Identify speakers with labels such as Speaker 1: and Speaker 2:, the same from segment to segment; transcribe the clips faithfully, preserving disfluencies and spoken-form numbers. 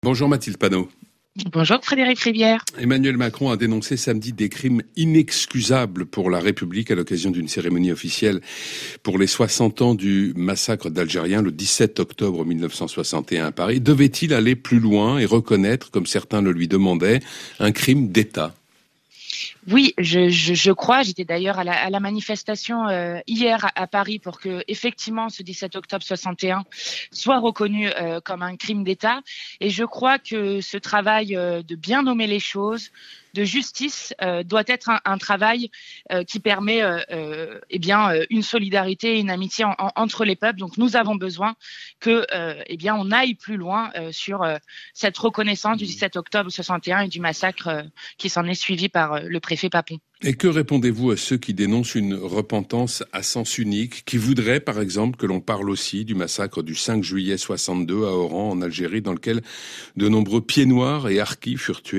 Speaker 1: Bonjour Mathilde Panot.
Speaker 2: Bonjour Frédéric Rivière.
Speaker 1: Emmanuel Macron a dénoncé samedi des crimes inexcusables pour la République à l'occasion d'une cérémonie officielle pour les soixante ans du massacre d'Algériens le dix-sept octobre mille neuf cent soixante et un à Paris. Devait-il aller plus loin et reconnaître, comme certains le lui demandaient, un crime d'État ?
Speaker 2: Oui, je, je, je crois. J'étais d'ailleurs à la, à la manifestation euh, hier à, à Paris pour que effectivement ce dix-sept octobre soixante et un soit reconnu euh, comme un crime d'État. Et je crois que ce travail euh, de bien nommer les choses, de justice, euh, doit être un, un travail euh, qui permet euh, euh, eh bien euh, une solidarité et une amitié en, en, entre les peuples. Donc nous avons besoin que euh, eh bien on aille plus loin euh, sur euh, cette reconnaissance du dix-sept octobre soixante et un et du massacre euh, qui s'en est suivi par euh, le préfet Papon.
Speaker 1: Et que répondez-vous à ceux qui dénoncent une repentance à sens unique, qui voudraient par exemple que l'on parle aussi du massacre du cinq juillet soixante-deux à Oran en Algérie, dans lequel de nombreux pieds noirs et harkis furent tués ?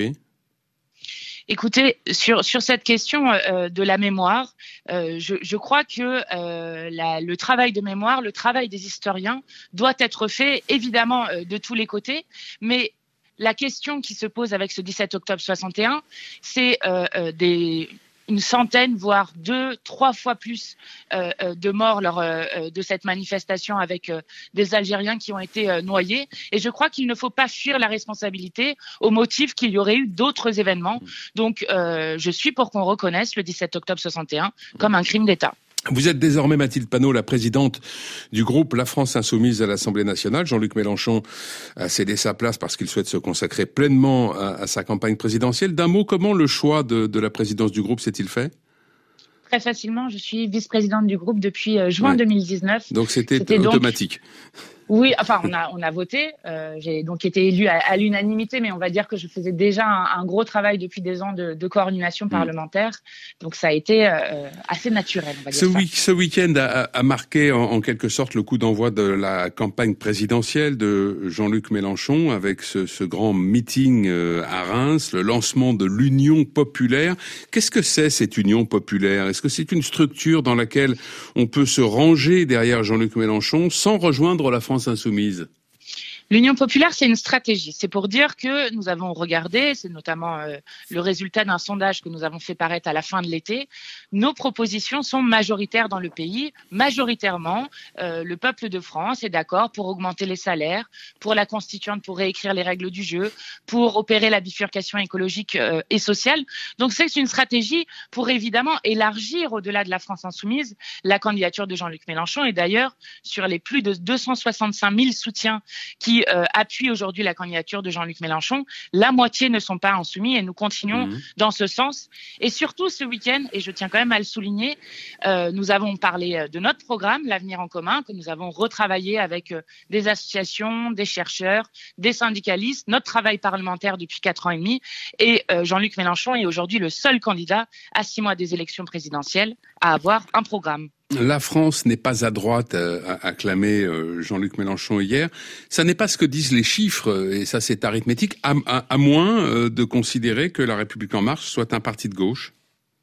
Speaker 2: Écoutez, sur sur cette question euh, de la mémoire, euh, je, je crois que euh, la, le travail de mémoire, le travail des historiens doit être fait évidemment euh, de tous les côtés, mais la question qui se pose avec ce dix-sept octobre soixante et un, c'est euh, euh, des une centaine, voire deux, trois fois plus euh, de morts lors euh, de cette manifestation avec euh, des Algériens qui ont été euh, noyés. Et je crois qu'il ne faut pas fuir la responsabilité au motif qu'il y aurait eu d'autres événements. Donc, euh, je suis pour qu'on reconnaisse le dix-sept octobre soixante et un comme un crime d'État.
Speaker 1: Vous êtes désormais, Mathilde Panot, la présidente du groupe La France Insoumise à l'Assemblée nationale. Jean-Luc Mélenchon a cédé sa place parce qu'il souhaite se consacrer pleinement à, à sa campagne présidentielle. D'un mot, comment le choix de, de la présidence du groupe s'est-il fait ?
Speaker 2: Très facilement, je suis vice-présidente du groupe depuis euh, juin ouais. deux mille dix-neuf.
Speaker 1: Donc c'était, c'était automatique.
Speaker 2: Donc... Oui, enfin, on a on a voté. Euh, j'ai donc été élue à, à l'unanimité, mais on va dire que je faisais déjà un, un gros travail depuis des ans de, de coordination parlementaire. Mmh. Donc ça a été euh, assez naturel, on va dire
Speaker 1: ce
Speaker 2: ça.
Speaker 1: Week, ce week-end a, a marqué en, en quelque sorte le coup d'envoi de la campagne présidentielle de Jean-Luc Mélenchon avec ce, ce grand meeting euh, à Reims, le lancement de l'Union populaire. Qu'est-ce que c'est cette Union populaire ? Est-ce que c'est une structure dans laquelle on peut se ranger derrière Jean-Luc Mélenchon sans rejoindre la France insoumise ?
Speaker 2: L'Union populaire, c'est une stratégie. C'est pour dire que nous avons regardé, c'est notamment euh, le résultat d'un sondage que nous avons fait paraître à la fin de l'été. Nos propositions sont majoritaires dans le pays. Majoritairement, euh, le peuple de France est d'accord pour augmenter les salaires, pour la constituante, pour réécrire les règles du jeu, pour opérer la bifurcation écologique euh, et sociale. Donc c'est une stratégie pour évidemment élargir au-delà de la France insoumise la candidature de Jean-Luc Mélenchon. Et d'ailleurs, sur les plus de deux cent soixante-cinq mille soutiens qui euh, appuient aujourd'hui la candidature de Jean-Luc Mélenchon, la moitié ne sont pas insoumis et nous continuons mmh. dans ce sens. Et surtout ce week-end, et je tiens quand même à le souligner, euh, nous avons parlé de notre programme, l'Avenir en commun, que nous avons retravaillé avec euh, des associations, des chercheurs, des syndicalistes, notre travail parlementaire depuis quatre ans et demi. Et euh, Jean-Luc Mélenchon est aujourd'hui le seul candidat à six mois des élections présidentielles à avoir un programme.
Speaker 1: La France n'est pas à droite, a acclamé Jean-Luc Mélenchon hier. Ça n'est pas ce que disent les chiffres, et ça c'est arithmétique, à, à, à moins de considérer que La République En Marche soit un parti de gauche.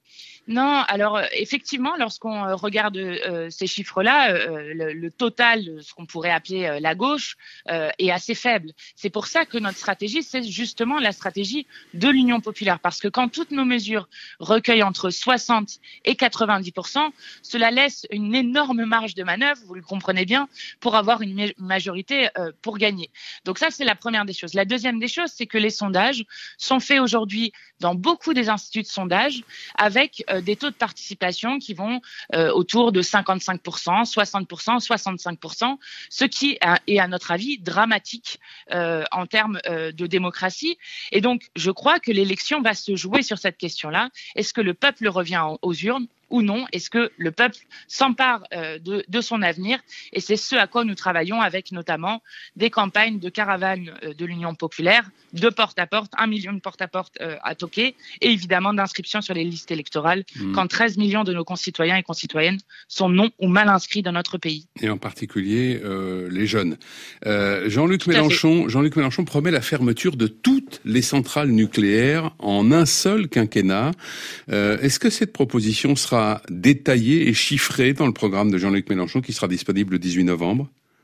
Speaker 2: Non, alors effectivement, lorsqu'on regarde euh, ces chiffres-là, euh, le, le total de ce qu'on pourrait appeler euh, la gauche euh, est assez faible. C'est pour ça que notre stratégie, c'est justement la stratégie de l'Union populaire. Parce que quand toutes nos mesures recueillent entre soixante et quatre-vingt-dix pour cent, cela laisse une énorme marge de manœuvre, vous le comprenez bien, pour avoir une majorité euh, pour gagner. Donc ça, c'est la première des choses. La deuxième des choses, c'est que les sondages sont faits aujourd'hui dans beaucoup des instituts de sondage avec euh, des taux de participation qui vont euh, autour de cinquante-cinq pour cent, soixante pour cent, soixante-cinq pour cent, ce qui est à notre avis dramatique euh, en termes euh, de démocratie. Et donc, je crois que l'élection va se jouer sur cette question-là. Est-ce que le peuple revient aux urnes ou non? Est-ce que le peuple s'empare euh, de, de son avenir? Et c'est ce à quoi nous travaillons avec notamment des campagnes de caravanes euh, de l'Union populaire, de porte-à-porte, un million de porte-à-porte euh, à toquer, et évidemment d'inscription sur les listes électorales, mmh. quand treize millions de nos concitoyens et concitoyennes sont non ou mal inscrits dans notre pays.
Speaker 1: Et en particulier euh, les jeunes. Euh, Jean-Luc Mélenchon, Jean-Luc Mélenchon promet la fermeture de toutes les centrales nucléaires en un seul quinquennat. Euh, est-ce que cette proposition sera détaillée et chiffrée dans le programme de Jean-Luc Mélenchon qui sera disponible le dix-huit novembre?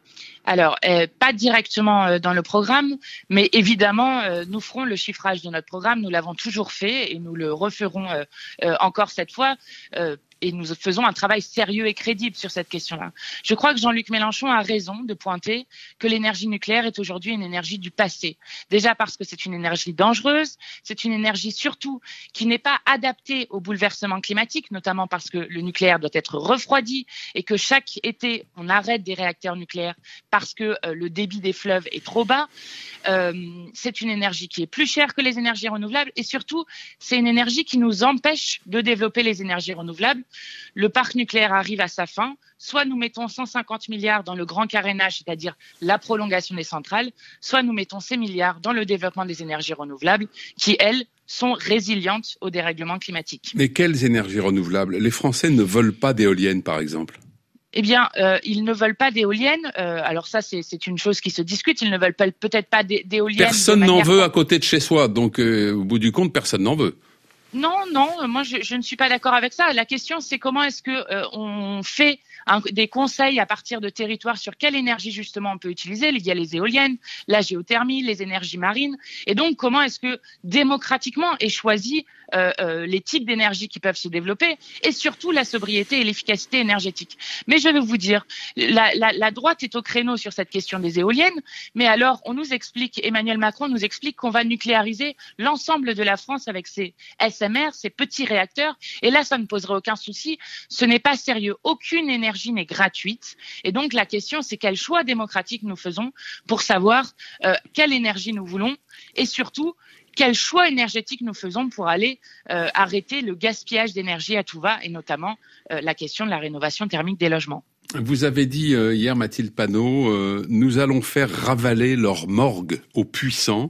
Speaker 2: Alors, euh, pas directement euh, dans le programme, mais évidemment, euh, nous ferons le chiffrage de notre programme. Nous l'avons toujours fait et nous le referons euh, euh, encore cette fois. Euh, Et nous faisons un travail sérieux et crédible sur cette question-là. Je crois que Jean-Luc Mélenchon a raison de pointer que l'énergie nucléaire est aujourd'hui une énergie du passé. Déjà parce que c'est une énergie dangereuse, c'est une énergie surtout qui n'est pas adaptée au bouleversement climatique, notamment parce que le nucléaire doit être refroidi et que chaque été, on arrête des réacteurs nucléaires parce que euh, le débit des fleuves est trop bas. Euh, c'est une énergie qui est plus chère que les énergies renouvelables et surtout, c'est une énergie qui nous empêche de développer les énergies renouvelables. Le parc nucléaire arrive à sa fin. Soit nous mettons cent cinquante milliards dans le grand carénage, c'est-à-dire la prolongation des centrales, soit nous mettons ces milliards dans le développement des énergies renouvelables qui, elles, sont résilientes au dérèglement climatique.
Speaker 1: Mais quelles énergies renouvelables ? Les Français ne veulent pas d'éoliennes, par exemple.
Speaker 2: Eh bien, euh, ils ne veulent pas d'éoliennes. Euh, alors ça, c'est, c'est une chose qui se discute. Ils ne veulent pas, peut-être pas d'é- d'éoliennes.
Speaker 1: Personne
Speaker 2: de
Speaker 1: n'en
Speaker 2: manière...
Speaker 1: veut à côté de chez soi. Donc, euh, au bout du compte, personne n'en veut.
Speaker 2: Non, non, moi je, je ne suis pas d'accord avec ça. La question, c'est comment est-ce que euh, on fait un, des conseils à partir de territoires sur quelle énergie justement on peut utiliser. Il y a les éoliennes, la géothermie, les énergies marines. Et donc, comment est-ce que démocratiquement est choisi euh, euh, les types d'énergie qui peuvent se développer et surtout la sobriété et l'efficacité énergétique. Mais je vais vous dire, la, la, la droite est au créneau sur cette question des éoliennes. Mais alors, on nous explique, Emmanuel Macron nous explique qu'on va nucléariser l'ensemble de la France avec ses S M R, ces petits réacteurs. Et là, ça ne poserait aucun souci. Ce n'est pas sérieux. Aucune énergie n'est gratuite. Et donc, la question, c'est quel choix démocratique nous faisons pour savoir euh, quelle énergie nous voulons et surtout, quel choix énergétique nous faisons pour aller euh, arrêter le gaspillage d'énergie à tout va et notamment euh, la question de la rénovation thermique des logements.
Speaker 1: Vous avez dit euh, hier, Mathilde Panot, euh, nous allons faire ravaler leur morgue aux puissants.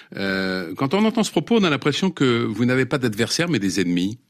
Speaker 1: Euh, quand on entend ce propos, on a l'impression que vous n'avez pas d'adversaires, mais des ennemis.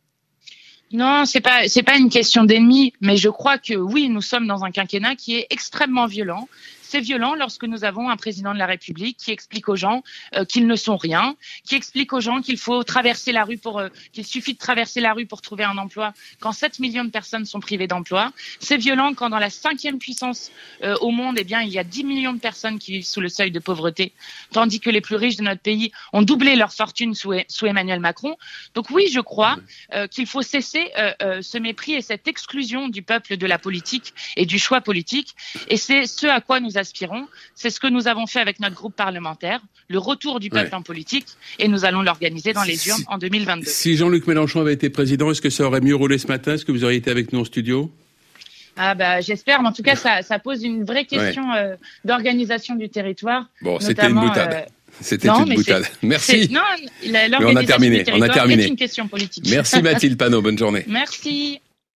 Speaker 2: Non, c'est pas c'est pas une question d'ennemis, mais je crois que oui, nous sommes dans un quinquennat qui est extrêmement violent. C'est violent lorsque nous avons un président de la République qui explique aux gens euh, qu'ils ne sont rien, qui explique aux gens qu'il faut traverser la rue pour euh, qu'il suffit de traverser la rue pour trouver un emploi, quand sept millions de personnes sont privées d'emploi. C'est violent quand dans la cinquième puissance euh, au monde, eh bien, il y a dix millions de personnes qui vivent sous le seuil de pauvreté, tandis que les plus riches de notre pays ont doublé leur fortune sous, sous Emmanuel Macron. Donc oui, je crois euh, qu'il faut cesser euh, euh, ce mépris et cette exclusion du peuple de la politique et du choix politique. Et c'est ce à quoi nous aspirons. C'est ce que nous avons fait avec notre groupe parlementaire, le retour du peuple ouais. en politique, et nous allons l'organiser dans les urnes si, en deux mille vingt-deux.
Speaker 1: Si Jean-Luc Mélenchon avait été président, est-ce que ça aurait mieux roulé ce matin ? Est-ce que vous auriez été avec nous en studio ?
Speaker 2: Ah bah j'espère, mais en tout cas ça, ça pose une vraie question ouais. euh, d'organisation du territoire.
Speaker 1: Bon, c'était une boutade. Euh... C'était
Speaker 2: non,
Speaker 1: une boutade.
Speaker 2: C'est,
Speaker 1: Merci.
Speaker 2: C'est, non,
Speaker 1: mais on a terminé. On a terminé.
Speaker 2: C'est une question politique.
Speaker 1: Merci Mathilde Panot. Bonne journée.
Speaker 2: Merci.